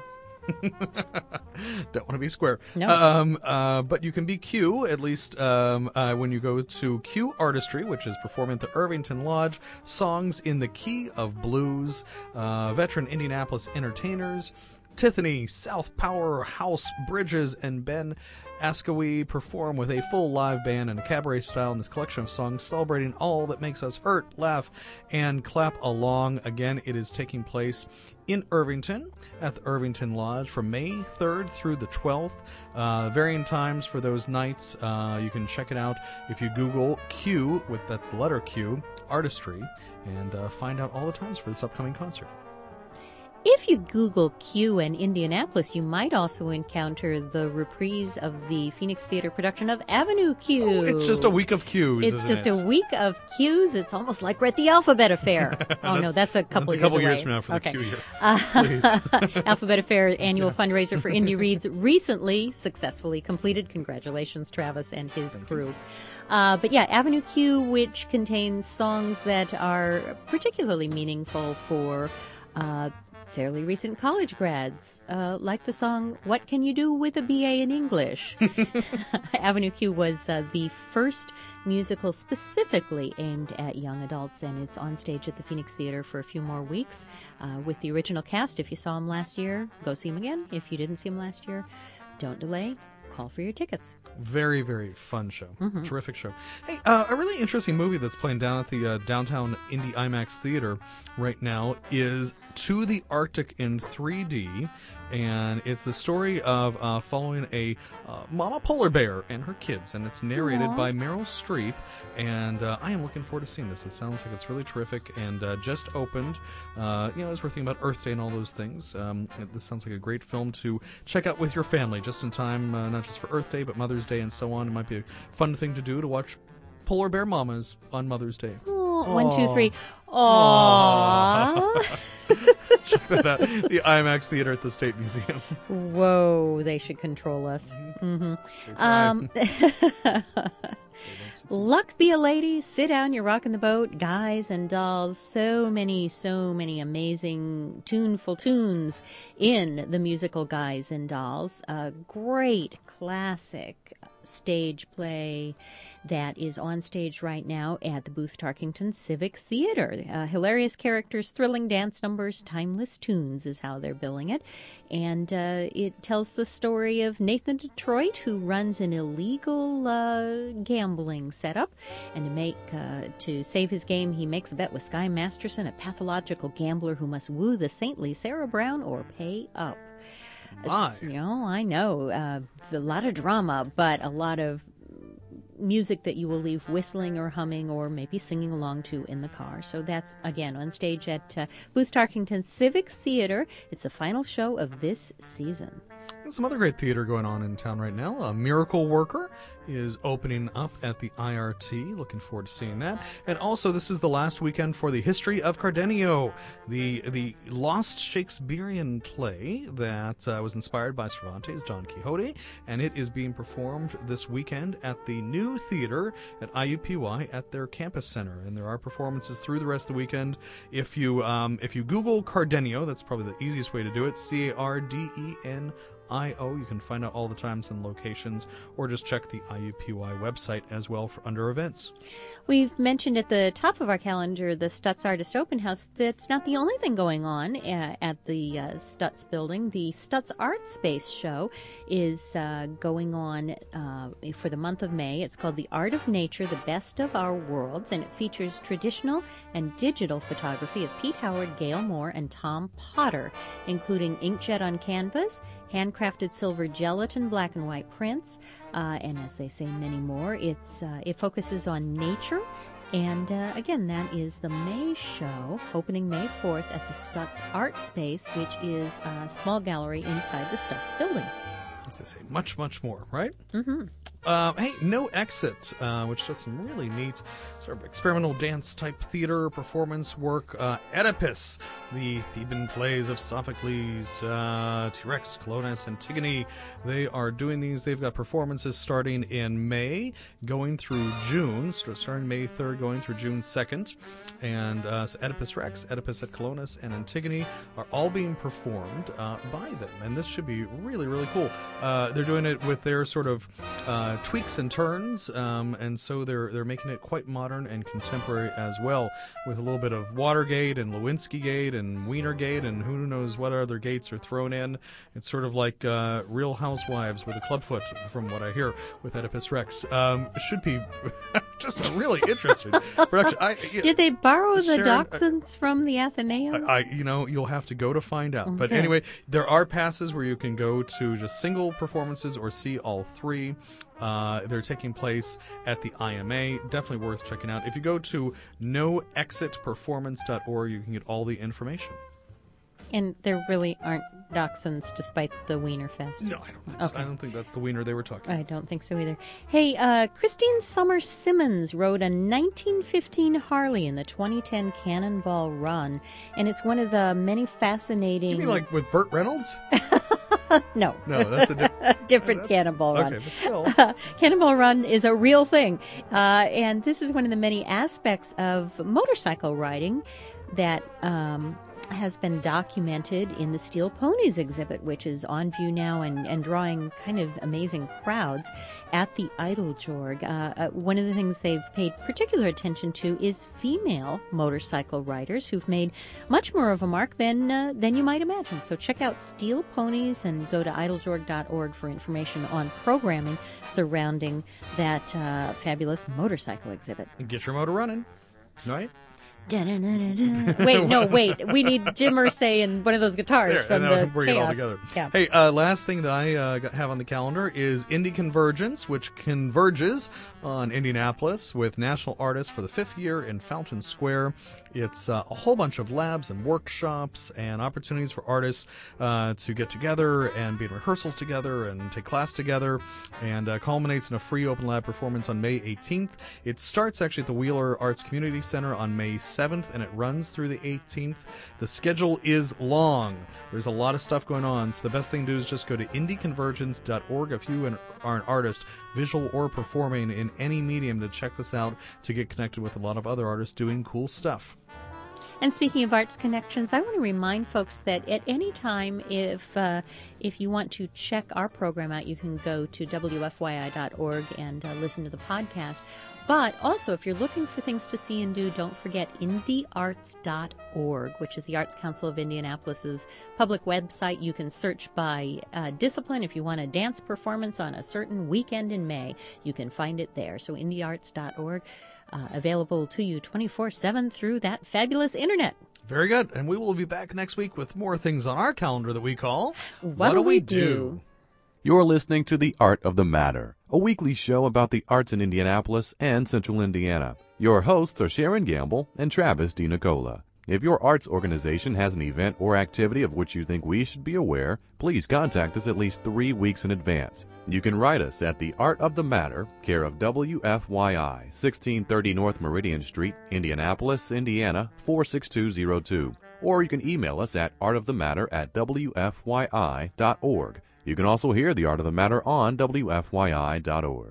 Don't want to be square. No. Um, uh, but you can be Q, at least um, uh, when you go to Q Artistry, which is performing at the Irvington Lodge. Songs in the Key of Blues. Uh, veteran Indianapolis entertainers. Tiffany, South Power House Bridges, and Ben Askew perform with a full live band and a cabaret style in this collection of songs celebrating all that makes us hurt, laugh, and clap along. Again, it is taking place in Irvington at the Irvington Lodge from May third through the twelfth. Uh, varying times for those nights. Uh, you can check it out if you Google Q, with that's the letter Q, Artistry, and uh, find out all the times for this upcoming concert. If you Google Q and Indianapolis, you might also encounter the reprise of the Phoenix Theater production of Avenue Q. Oh, it's just a week of Q's, It's isn't just it? a week of Q's. It's almost like we're at the Alphabet Affair. Oh, no, that's a couple, that's a couple years, years away. from now for okay. the Q year. Uh, Please. Alphabet Affair annual fundraiser for Indie Reads recently successfully completed. Congratulations, Travis and his Thank crew. Uh, but yeah, Avenue Q, which contains songs that are particularly meaningful for uh, fairly recent college grads, uh, like the song "What Can You Do with a B A in English?" Avenue Q was uh, the first musical specifically aimed at young adults, and it's on stage at the Phoenix Theater for a few more weeks uh, with the original cast. If you saw them last year, go see them again. If you didn't see them last year, don't delay. Call for your tickets. Very, very fun show. Mhm. Terrific show. Hey, uh, a really interesting movie that's playing down at the uh, downtown Indy IMAX Theater right now is To the Arctic in three D. and it's the story of uh, following a uh, mama polar bear and her kids, and it's narrated Aww. by Meryl Streep, and uh, I am looking forward to seeing this. It sounds like it's really terrific, and uh, just opened. Uh, you know, as we're thinking about Earth Day and all those things, um, this sounds like a great film to check out with your family, just in time, uh, not just for Earth Day, but Mother's Day and so on. It might be a fun thing to do to watch Polar Bear Mamas on Mother's Day. Oh, one, two, three. Aww. Aww. Check that out. The IMAX Theater at the State Museum. Whoa, they should control us. Mm-hmm. Um, luck be a lady, sit down, you're rocking the boat, guys and dolls. So many, so many amazing tuneful tunes in the musical Guys and Dolls. A great classic stage play that is on stage right now at the Booth Tarkington Civic Theater. Uh, hilarious characters, thrilling dance numbers, timeless tunes is how they're billing it. And uh, it tells the story of Nathan Detroit, who runs an illegal uh, gambling setup. And to make uh, to save his game, he makes a bet with Sky Masterson, a pathological gambler who must woo the saintly Sarah Brown or pay up. My. You know, I know, uh, a lot of drama, but a lot of music that you will leave whistling or humming or maybe singing along to in the car. So that's, again, on stage at uh, Booth Tarkington Civic Theater. It's the final show of this season. There's some other great theater going on in town right now. Uh, Miracle Worker is opening up at the I R T. Looking forward to seeing that. And also, this is the last weekend for the History of Cardenio, the the lost Shakespearean play that uh, was inspired by Cervantes' Don Quixote, and it is being performed this weekend at the new theater at I U P Y at their campus center. And there are performances through the rest of the weekend. If you um, if you Google Cardenio, that's probably the easiest way to do it. C A R D E N I O. You can find out all the times and locations, or just check the I U P Y website as well for under events. We've mentioned at the top of our calendar the Stutz Artist Open House. That's not the only thing going on uh, at the uh, Stutz building. The Stutz Art Space show is uh, going on uh, for the month of May. It's called The Art of Nature, The Best of Our Worlds, and it features traditional and digital photography of Pete Howard, Gail Moore, and Tom Potter, including inkjet on canvas, handcrafted silver gelatin black and white prints, uh, and as they say, many more. It's uh, it focuses on nature, and uh, again, that is the May show, opening May fourth at the Stutz Art Space, which is a small gallery inside the Stutz building. As they say, much, much more, right? Mm-hmm. Um, hey, No Exit, uh, which does some really neat sort of experimental dance-type theater performance work. Uh, Oedipus, the Theban plays of Sophocles, uh, T-Rex, Colonus, Antigone. They are doing these. They've got performances starting in May, going through June, so starting May third, going through June second. And uh, so Oedipus Rex, Oedipus at Colonus, and Antigone are all being performed uh, by them. And this should be really, really cool. Uh, they're doing it with their sort of uh, tweaks and turns, um, and so they're they're making it quite modern and contemporary as well, with a little bit of Watergate and Lewinsky Gate and Wienergate and who knows what other gates are thrown in. It's sort of like uh, Real Housewives with a clubfoot, from what I hear, with Oedipus Rex. Um, it should be just a really interesting production. I, you Did they borrow the Sharon, dachshunds from the Athenaeum? I, you know, you'll have to go to find out. Okay. But anyway, there are passes where you can go to just single performances or see all three. Uh, they're taking place at the I M A. Definitely worth checking out. If you go to no exit performance dot org, you can get all the information. And there really aren't dachshunds, despite the Wiener Fest. No, I don't think Okay. so. I don't think that's the wiener they were talking about. I don't think so either. Hey, uh, Christine Summer Simmons rode a nineteen fifteen Harley in the twenty ten Cannonball Run, and it's one of the many fascinating... You mean like with Burt Reynolds? no. No, that's a di- different that's- Cannonball Run. Okay, but still. Cannonball Run is a real thing, uh, and this is one of the many aspects of motorcycle riding that um, has been documented in the Steel Ponies exhibit, which is on view now and, and drawing kind of amazing crowds at the Idle-Jorg. Uh, uh, one of the things they've paid particular attention to is female motorcycle riders who've made much more of a mark than uh, than you might imagine. So check out Steel Ponies and go to idle jorg dot org for information on programming surrounding that uh, fabulous motorcycle exhibit. Get your motor running, right? Da-da-da-da-da. Wait, no, wait. We need Jim Irsay and one of those guitars There, from and I'll the bring it all Chaos. together. Yeah. Hey, uh, last thing that I uh, got- have on the calendar is Indie Convergence, which converges on Indianapolis with national artists for the fifth year in Fountain Square. It's uh, a whole bunch of labs and workshops and opportunities for artists uh, to get together and be in rehearsals together and take class together, and uh, culminates in a free open lab performance on May eighteenth. It starts actually at the Wheeler Arts Community Center on May seventh, and it runs through the eighteenth. The schedule is long. There's a lot of stuff going on, so the best thing to do is just go to indie convergence dot org if you an- are an artist, visual or performing in any medium, to check this out, to get connected with a lot of other artists doing cool stuff. And speaking of arts connections, I want to remind folks that at any time, if uh, if you want to check our program out, you can go to W F Y I dot org and uh, listen to the podcast. But also, if you're looking for things to see and do, don't forget indie arts dot org, which is the Arts Council of Indianapolis's public website. You can search by uh, discipline. If you want a dance performance on a certain weekend in May, you can find it there. So indie arts dot org. Uh, available to you twenty-four seven through that fabulous internet. Very good. And we will be back next week with more things on our calendar that we call What, do we do? You're listening to The Art of the Matter, a weekly show about the arts in Indianapolis and Central Indiana. Your hosts are Sharon Gamble and Travis DiNicola. If your arts organization has an event or activity of which you think we should be aware, please contact us at least three weeks in advance. You can write us at The Art of the Matter, care of W F Y I, sixteen thirty North Meridian Street, Indianapolis, Indiana, four six two zero two. Or you can email us at artofthematter at W F Y I dot org. You can also hear The Art of the Matter on W F Y I dot org.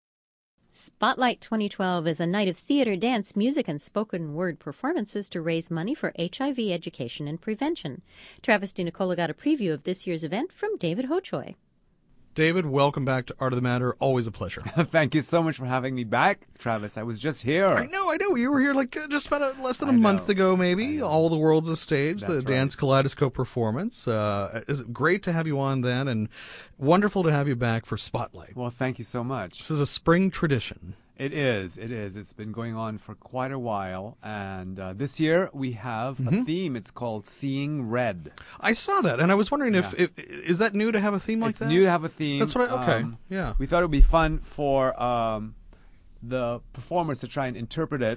Spotlight twenty twelve is a night of theater, dance, music, and spoken word performances to raise money for H I V education and prevention. Travis DiNicola got a preview of this year's event from David Hochoy. David, welcome back to Art of the Matter. Always a pleasure. Thank you so much for having me back, Travis. I was just here. I know, I know. You were here like uh, just about a, less than a I month know. ago, maybe. All the World's a Stage, That's the right. Dance Kaleidoscope performance. Uh, it's great to have you on then, and wonderful to have you back for Spotlight. Well, thank you so much. This is a spring tradition. It is. It is. It's been going on for quite a while, and uh, this year we have Mhm. a theme. It's called Seeing Red. I saw that, and I was wondering if, Yeah. if is that new to have a theme like it's that? new to have a theme. That's what I, okay, Um, yeah. we thought it would be fun for um, the performers to try and interpret it.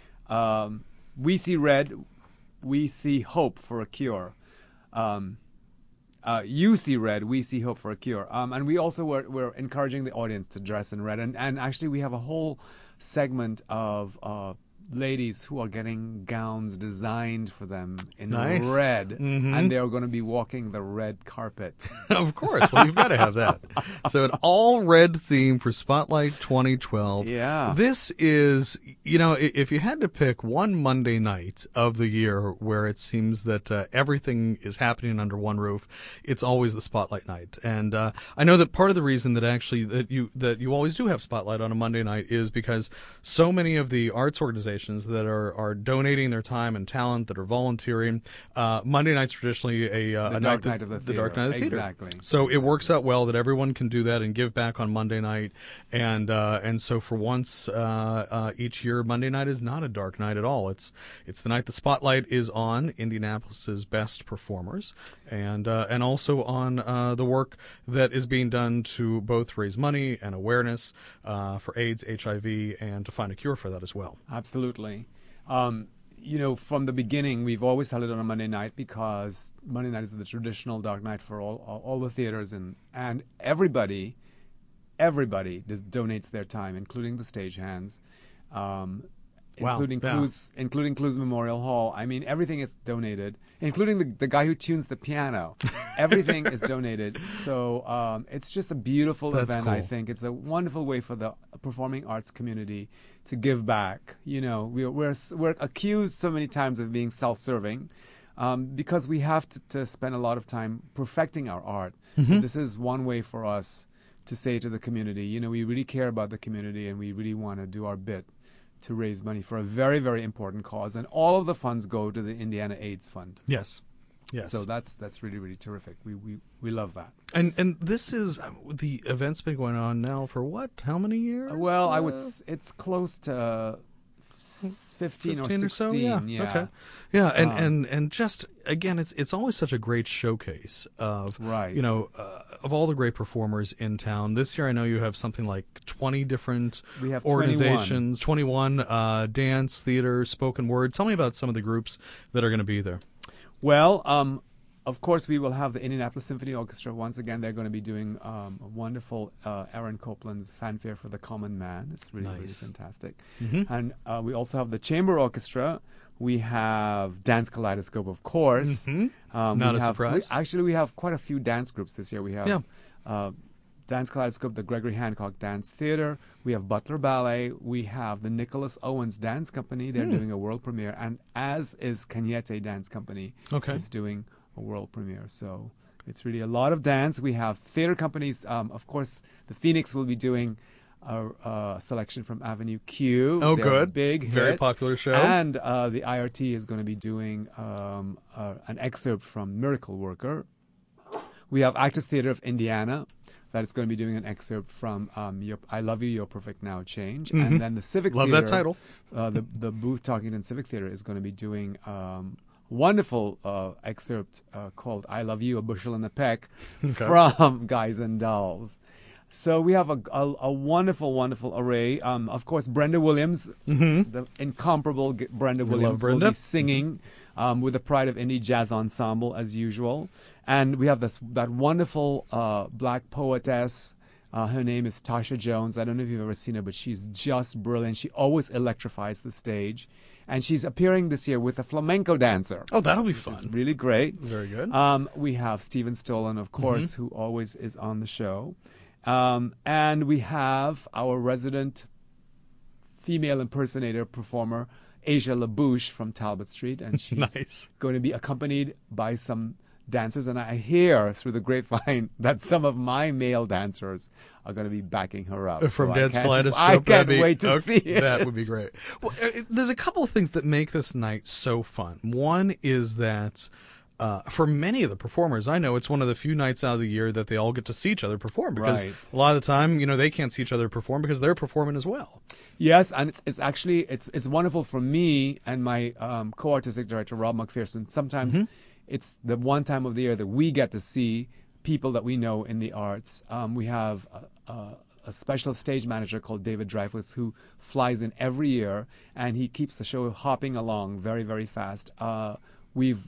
Um, we see red. We see hope for a cure. Um, uh, you see red. We see hope for a cure. Um, and we also were, we're encouraging the audience to dress in red. And, and actually, we have a whole segment of uh, ladies who are getting gowns designed for them in Nice. red, Mhm. and they are going to be walking the red carpet. Of course. Well, you've got to have that. So an all red theme for Spotlight twenty twelve. Yeah. This is, you know, i- if you had to pick one Monday night of the year where it seems that uh, everything is happening under one roof, it's always the Spotlight night. And uh, I know that part of the reason that actually that you that you always do have Spotlight on a Monday night is because so many of the arts organizations that are, are donating their time and talent, that are volunteering, uh, Monday night's traditionally a, uh, The a dark night that- night of the the dark theater. night of the theater. Exactly. So it works out well that everyone can do that and give back on Monday night, and uh, and so for once uh, uh, each year Monday night is not a dark night at all. It's it's the night the spotlight is on Indianapolis's best performers, and uh, and also on uh, the work that is being done to both raise money and awareness uh, for AIDS, H I V, and to find a cure for that as well. Absolutely. Um, you know, from the beginning, we've always held it on a Monday night because Monday night is the traditional dark night for all all, all the theaters, and and everybody, everybody just donates their time, including the stagehands, um, Wow, including yeah. Clues, including Clues Memorial Hall. I mean, everything is donated, including the the guy who tunes the piano. Everything is donated. So um, it's just a beautiful That's event. I cool. think it's a wonderful way for the performing arts community to give back. You know, we're we're, we're accused so many times of being self-serving um, because we have to, to spend a lot of time perfecting our art. Mhm. But this is one way for us to say to the community, you know, we really care about the community and we really want to do our bit to raise money for a very, very important cause. And all of the funds go to the Indiana AIDS Fund. Yes. Yes. So that's that's really, really terrific. We we, we love that. and and this is uh, the event's been going on now for what? How many years? Well, I would. Uh, s It's close to fifteen, fifteen or or so, sixteen. yeah. Okay. Yeah, and, Um, and, and just again, it's it's always such a great showcase of Right. you know uh, of all the great performers in town. This year, I know you have something like twenty different We have organizations, twenty-one uh, dance, theater, spoken word. Tell me about some of the groups that are going to be there. Well, um, of course, we will have the Indianapolis Symphony Orchestra. Once again, they're going to be doing um, a wonderful uh, Aaron Copland's Fanfare for the Common Man. It's really, really Nice. fantastic. Mm-hmm. And uh, we also have the Chamber Orchestra. We have Dance Kaleidoscope, of course. Mm-hmm. Um, Not we a have, surprise. We, actually, we have quite a few dance groups this year. We have Yeah. uh, Dance Kaleidoscope, the Gregory Hancock Dance Theater. We have Butler Ballet. We have the Nicholas Owens Dance Company. They're Hmm. doing a world premiere, and as is Cañete Dance Company. Okay. Is doing a world premiere. So it's really a lot of dance. We have theater companies. Um, of course, the Phoenix will be doing a, a selection from Avenue Q. Oh, They're a good. big Very hit. popular show. And uh, the I R T is going to be doing um, uh, an excerpt from Miracle Worker. We have Actors Theater of Indiana that is going to be doing an excerpt from um, your, I Love You, You're Perfect Now, Change. Mhm. And then the Civic Love Theater. that title. Uh, the, the Booth Talkington Civic Theater is going to be doing um, wonderful uh, excerpt uh, called I Love You, A Bushel and a Peck Okay. from Guys and Dolls. So we have a, a, a wonderful, wonderful array. Um, of course, Brenda Williams, Mm-hmm. the incomparable G- Brenda We love Williams, Brenda. will be singing um, with the Pride of Indie Jazz Ensemble as usual. And we have this that wonderful uh, black poetess. Uh, her name is Tasha Jones. I don't know if you've ever seen her, but she's just brilliant. She always electrifies the stage. And she's appearing this year with a flamenco dancer. Oh, that'll be Which is fun. really great. Very good. Um, we have Stephen Stolen, of course, who always is on the show. Um, and we have our resident female impersonator performer, Asia LaBouche from Talbot Street. And she's Nice. going to be accompanied by some dancers. And I hear through the grapevine that some of my male dancers are going to be backing her up. From So I Dance can't- Kaleidoscope. I that'd can't be- wait to okay, see it. That would be great. Well, uh, there's a couple of things that make this night so fun. One is that uh, for many of the performers, I know it's one of the few nights out of the year that they all get to see each other perform because Right. a lot of the time, you know, they can't see each other perform because they're performing as well. Yes, and it's, it's actually it's it's wonderful for me and my um, co-artistic director Rob McPherson. Sometimes Mhm. it's the one time of the year that we get to see people that we know in the arts. Um, we have a, a, a special stage manager called David Dreyfuss who flies in every year, and he keeps the show hopping along very, very fast. Uh, we've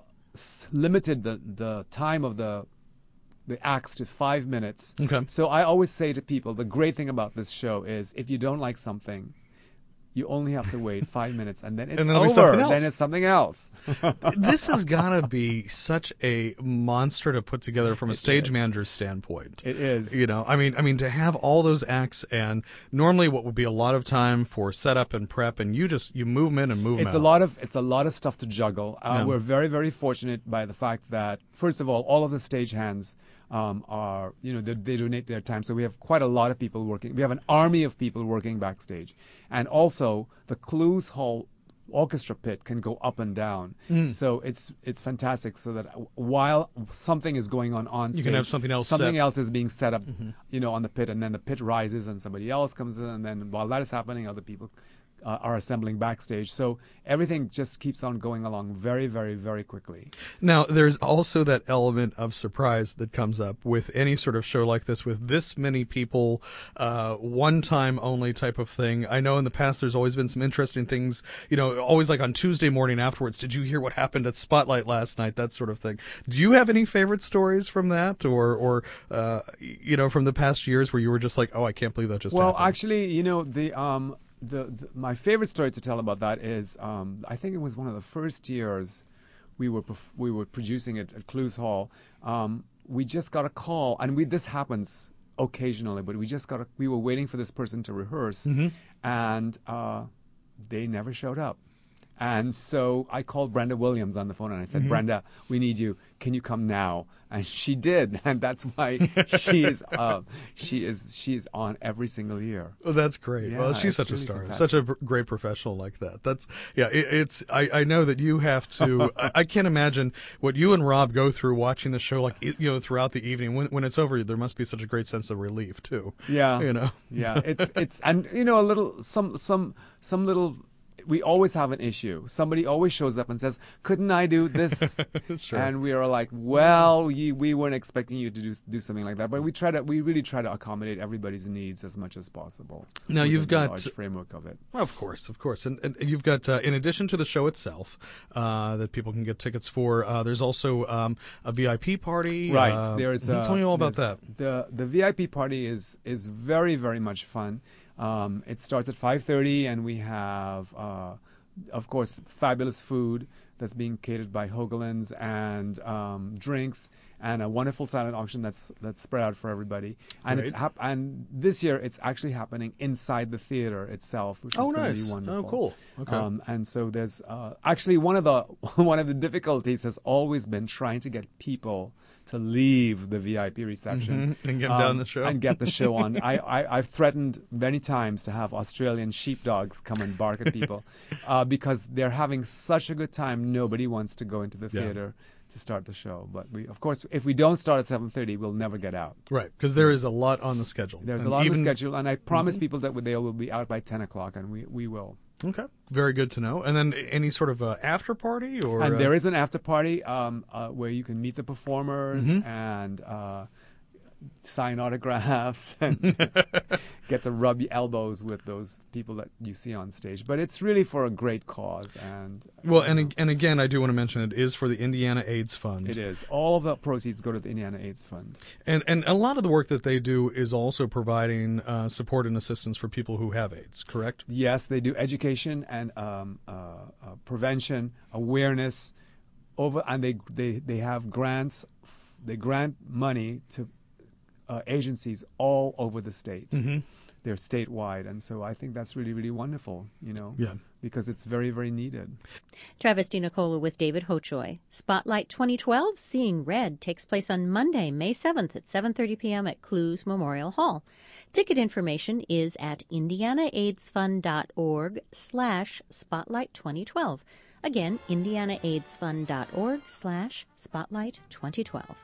s- limited the, the time of the the acts to five minutes. Okay. So I always say to people, the great thing about this show is if you don't like something, you only have to wait five minutes and then it's And then there'll be over. something else. Then it's something else. This has got to be such a monster to put together from a It stage is. manager's standpoint. It is. You know, I mean, I mean to have all those acts and normally what would be a lot of time for setup and prep, and you just you move 'em in and move 'em It's out. a lot of it's a lot of stuff to juggle. Uh, Yeah. We're very very fortunate by the fact that first of all, all of the stagehands um, are you know they, they donate their time, so we have quite a lot of people working. We have an army of people working backstage, and also the Clues Hall orchestra pit can go up and down. Mm. So it's it's fantastic. So that while something is going on on You stage, can have something else something set. else is being set up, Mhm. you know, on the pit, and then the pit rises and somebody else comes in, and then while that is happening, other people uh, are assembling backstage. So everything just keeps on going along very, very, very quickly. Now, there's also that element of surprise that comes up with any sort of show like this, with this many people, uh, one time only type of thing. I know in the past there's always been some interesting things, you know, always like on Tuesday morning afterwards, did you hear what happened at Spotlight last night, that sort of thing. Do you have any favorite stories from that, or, or uh, you know, from the past years where you were just like, oh, I can't believe that just Well, happened? actually, you know, the um the, the my favorite story to tell about that is um I think it was one of the first years we were perf- we were producing it at Clues Hall. Um, we just got a call, and we this happens occasionally, but we just got a, we were waiting for this person to rehearse, Mhm. and uh, they never showed up. And so I called Brenda Williams on the phone and I said, Mhm. Brenda, we need you. Can you come now? And she did, and that's why she is uh, she is she is on every single year. Oh, that's great. Yeah, well, she's it's such a really star, fantastic. such a br- great professional like that. That's yeah. It, it's I, I know that you have to. I, I can't imagine what you and Rob go through watching the show, like you know, throughout the evening. When when it's over, there must be such a great sense of relief too. Yeah. You know. Yeah, it's it's and you know a little some some some little we always have an issue. Somebody always shows up and says, "Couldn't I do this?" Sure. And we are like, "Well, you, we weren't expecting you to do do something like that." But we try to, we really try to accommodate everybody's needs as much as possible. Now you've within the got large framework of it. Well, of course, of course, and, and you've got uh, in addition to the show itself uh, that people can get tickets for, uh, there's also um, a V I P party. Right. Uh, There's. Uh, tell me all about that. there's- The the V I P party is is very very much fun. Um, it starts at five thirty, and we have, uh, of course, fabulous food that's being catered by Hoagland's, and um, drinks, and a wonderful silent auction that's that's spread out for everybody. And it's Great. hap- and this year it's actually happening inside the theater itself, which Oh, is going to nice. be wonderful. Oh, cool. Okay. Um, and so there's uh, actually one of the one of the difficulties has always been trying to get people to leave the V I P reception Mhm, and get um, down the show. and get the show on. I, I I've threatened many times to have Australian sheepdogs come and bark at people uh, because they're having such a good time. Nobody wants to go into the Yeah. theater to start the show. But we, of course, if we don't start at seven thirty, we'll never get out. Right, because there is a lot on the schedule. There's And a lot even, on the schedule, and I promise Mhm. people that they will be out by ten o'clock, and we we will. Okay, very good to know. And then any sort of uh, after party or And uh, there is an after party um, uh, where you can meet the performers Mhm. and uh, sign autographs and get to rub your elbows with those people that you see on stage. But it's really for a great cause. And well, you and know, ag- and again, I do want to mention it is for the Indiana AIDS Fund. it is. All of the proceeds go to the Indiana AIDS Fund. And and a lot of the work that they do is also providing uh, support and assistance for people who have AIDS, correct? Yes, they do education and um, uh, uh, prevention, awareness, over, and they, they, they have grants. They grant money to uh, agencies all over the state. Mm-hmm. They're statewide, and so I think that's really, really wonderful, you know, Yeah. because it's very, very needed. Travis DiNicola with David Hochoy. Spotlight twenty twelve, Seeing Red, takes place on Monday, May seventh at seven thirty p.m. at Clues Memorial Hall. Ticket information is at indianaaidsfund.org slash spotlight 2012. Again, indianaaidsfund.org slash spotlight 2012.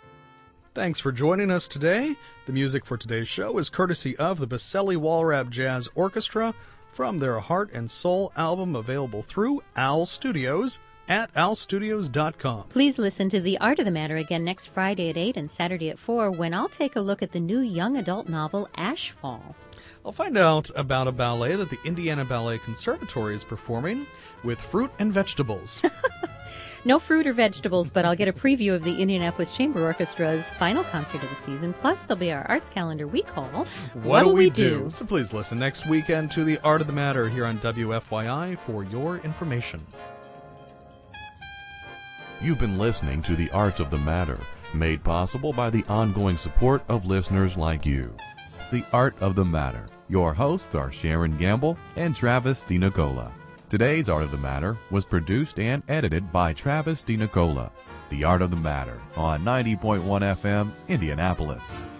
Thanks for joining us today. The music for today's show is courtesy of the Baselli Walrap Jazz Orchestra from their Heart and Soul album, available through Owl Studios at owl studios dot com. Please listen to The Art of the Matter again next Friday at eight and Saturday at four, when I'll take a look at the new young adult novel Ashfall. I'll find out about a ballet that the Indiana Ballet Conservatory is performing with fruit and vegetables. No fruit or vegetables, but I'll get a preview of the Indianapolis Chamber Orchestra's final concert of the season. Plus, there'll be our arts calendar we call What'll We Do? So please listen next weekend to The Art of the Matter here on W F Y I for your information. You've been listening to The Art of the Matter, made possible by the ongoing support of listeners like you. The Art of the Matter. Your hosts are Sharon Gamble and Travis DiNicola. Today's Art of the Matter was produced and edited by Travis DiNicola. The Art of the Matter on ninety point one F M, Indianapolis.